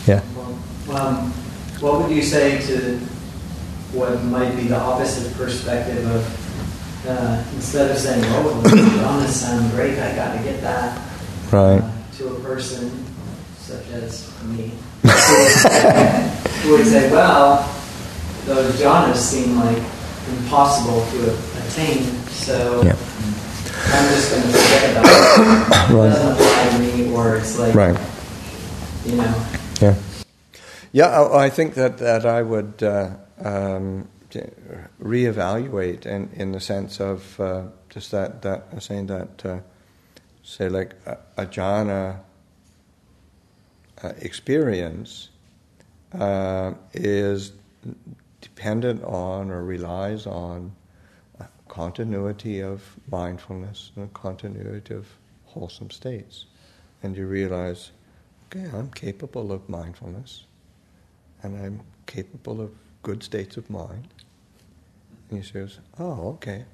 Yeah. What would you say to what might be the opposite perspective of instead of saying, "Oh, jhanas sound great, I got to get that," right, to a person such as me, who would say, "Well, those jhanas seem like impossible to attain, so yeah. I'm just going to forget about it. It doesn't apply to me," or it's like, right. Yeah. Yeah, I think that I would reevaluate in the sense of just that saying that say like a jhana experience is dependent on or relies on a continuity of mindfulness and a continuity of wholesome states, and you realize, okay, I'm capable of mindfulness, and I'm capable of good states of mind. And he says, "Oh, okay,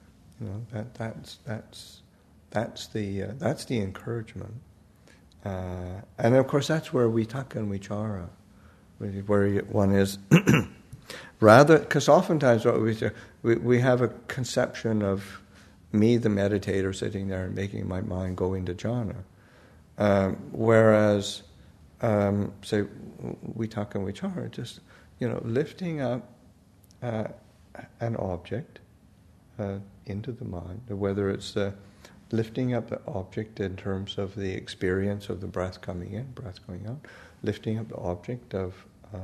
that's the encouragement." And of course, that's where vitakka and vichara, where one is rather, because oftentimes what we have a conception of me, the meditator, sitting there and making my mind go into jhana, whereas say vitakka and vichara, just lifting up an object into the mind, whether it's lifting up the object in terms of the experience of the breath coming in, breath going out, lifting up the object of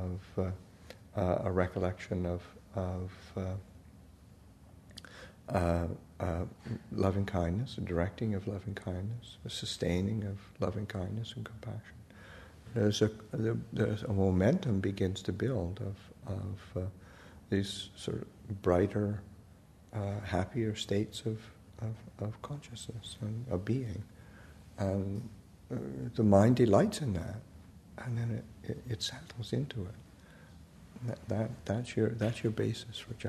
a recollection of loving kindness, a directing of loving kindness, a sustaining of loving kindness and compassion. There's a momentum begins to build of these sort of brighter, happier states of consciousness and of being, and the mind delights in that, and then it settles into it. That's your basis for jhana.